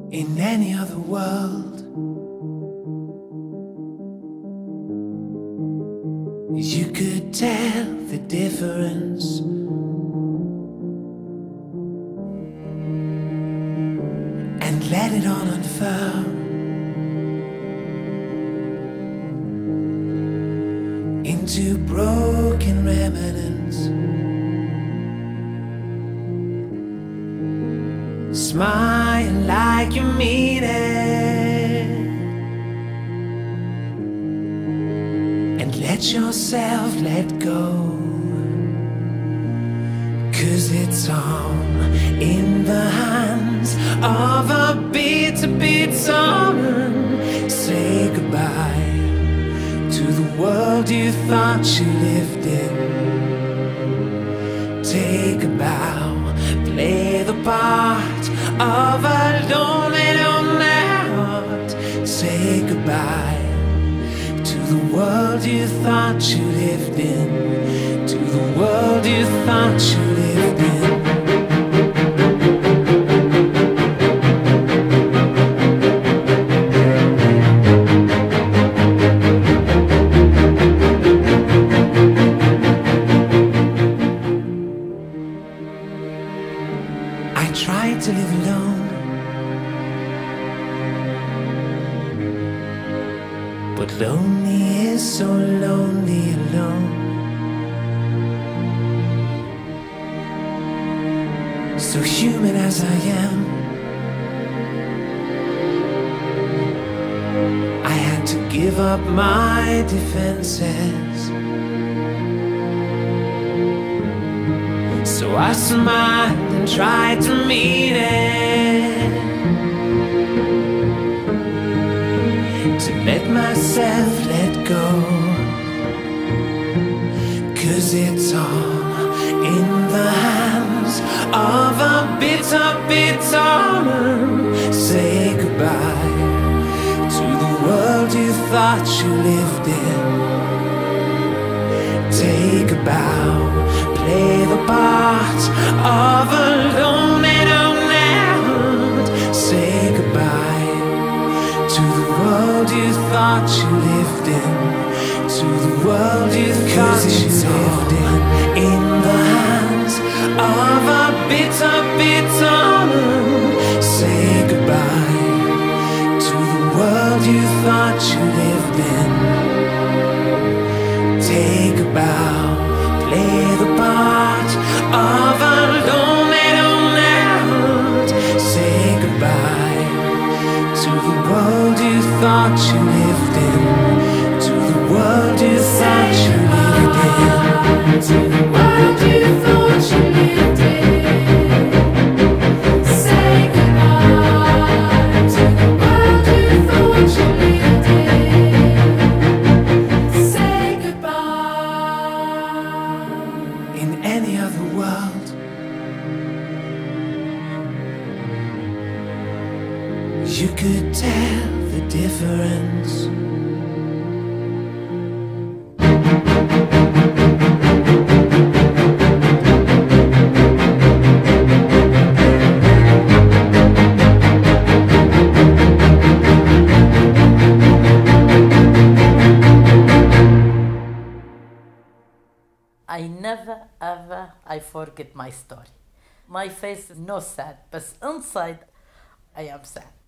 In any other world, you could tell the difference. And let it all unfurl into broken remnants. Smile like you mean it, and let yourself let go, 'cause it's all in the hands of a beat song. Say goodbye to the world you thought you lived in. Take a bow, play the part of a lonely heart. Say goodbye to the world you thought you lived in, to the world you thought you lived in. I tried to live alone, but lonely is so lonely alone. So human as I am, I had to give up my defenses. So I smiled and tried to mean it, to let myself let go, 'cause it's all in the hands of a bitter man. Say goodbye to the world you thought you lived in. Take a bow, play the part of a lonely heart. Say goodbye to the world you thought you lived in, to the world you thought you lived in the hands of a bitter man. Say goodbye to the world you thought you lived in. Take a bow, play the part of a lonely heart. Say goodbye to the world you thought you lived in, to the world you thought you lived in, to the world you thought you lived in. Say goodbye to the world you thought you lived in. Say goodbye. In any other world, you could tell the difference. I never ever forget my story. My face is no sad, but inside I am sad.